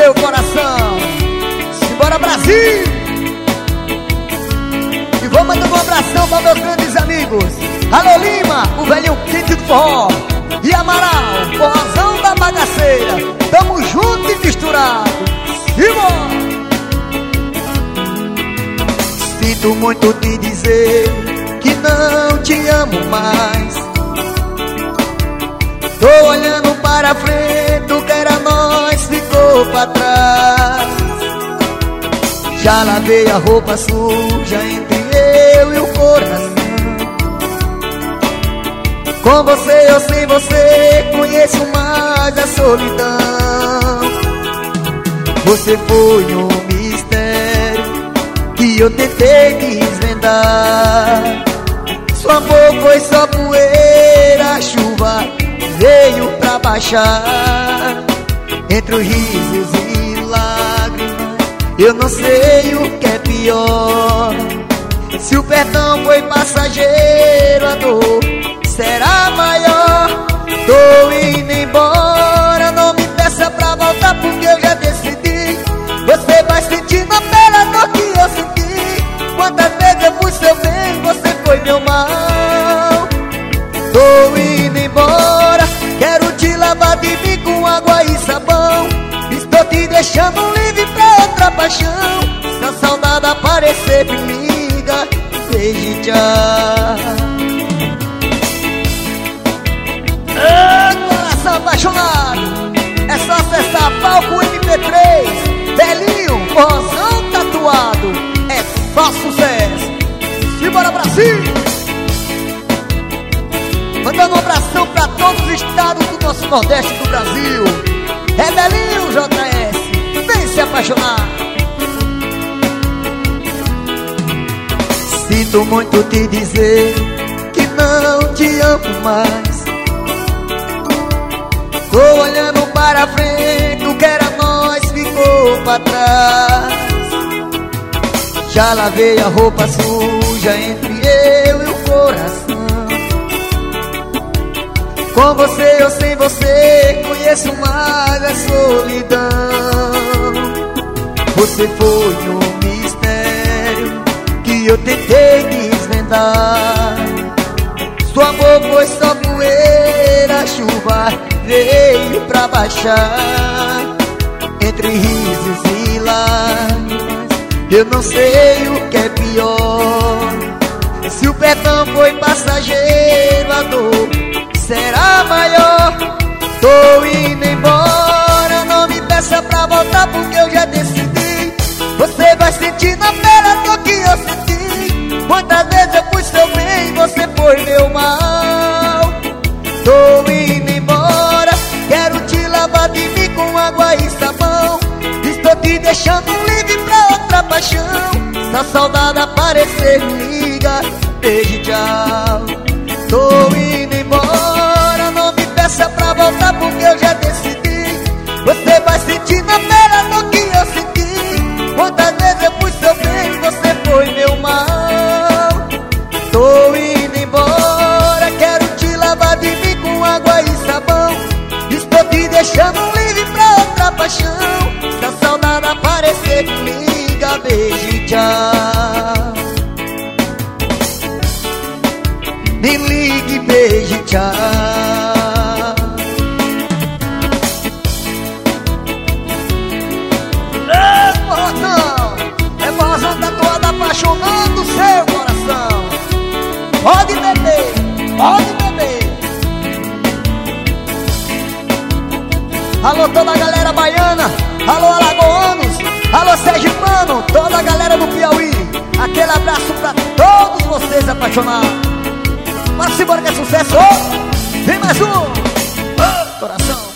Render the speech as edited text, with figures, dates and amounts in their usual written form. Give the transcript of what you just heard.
seu coração. Simbora, Brasil! E vou mandando um abração para meus grandes amigos. Alô, Lima, o velhinho quente do forró. E Amaral, forrozão da bagaceira. Tamo junto e misturado. Simbora! Sinto muito te dizer que não te amo mais. Tô olhando para frente, o que era nós ficou pra trás. Já lavei a roupa suja entre eu e o coração. Com você ou sem você, conheço mais a solidão. Você foi um mistério que eu tentei desvendar. Seu amor foi só poeira, a chuva veio pra baixar. Entre os risos e lágrimas, eu não sei o que é pior. Se o perdão foi passageiro, a dor será maior. Tô indo embora, não me peça pra voltar porque eu já decidi. Você vai sentir na pele a dor que eu senti. Quantas vezes eu fui seu bem, você foi meu mal. Tô indo embora, quero te lavar de mim com água e sabão. Estou te deixando livre pra outra paixão. Se a saudade aparecer, me liga, beijo e tchau. Coração apaixonado, é só acessar palco MP3. Belinho, forrozão tatuado, é só sucesso. Simbora, Brasil! Mandando um abração pra todos os estados do nosso Nordeste do Brasil. É Belinho, JS, vem se apaixonar. Sinto muito te dizer que não te amo mais. Tô olhando para frente, o que era nós ficou pra trás. Já lavei a roupa suja entre eu e o coração. Com você ou sem você, conheço mais a solidão. Você foi um mistério que eu tentei desvendar. Seu amor foi só poeira, a chuva veio pra baixar. Entre risos e lágrimas, eu não sei o que é pior. Se o perdão foi passageiro, a dor será maior. Tô indo embora, não me peça pra voltar porque eu já decidi. Você vai sentir na pele a dor que eu senti. Quantas vezes eu fui seu bem, você foi meu mal. Tô indo embora, quero te lavar de mim com água e sabão. Estou te deixando livre pra outra paixão. Se a saudade aparecer, me liga, beijo e tchau. Tô indo embora, não me peça pra voltar porque eu já decidi. Você vai sentir na pele a dor que eu senti. Quantas vezes eu fui seu bem, você foi meu mal. Tô indo embora, quero te lavar de mim com água e sabão. Estou te deixando livre pra outra paixão. Se a saudade aparecer, me liga, beijo e tchau. Me ligue, beijo e tchau. É forrozão tatuado apaixonando seu coração. Pode beber, pode beber. Alô toda a galera baiana, alô alagoanos, alô sergipano, toda a galera do Piauí. Aquele abraço pra todos vocês apaixonados. Mas simbora que é sucesso. Vem mais um. Coração.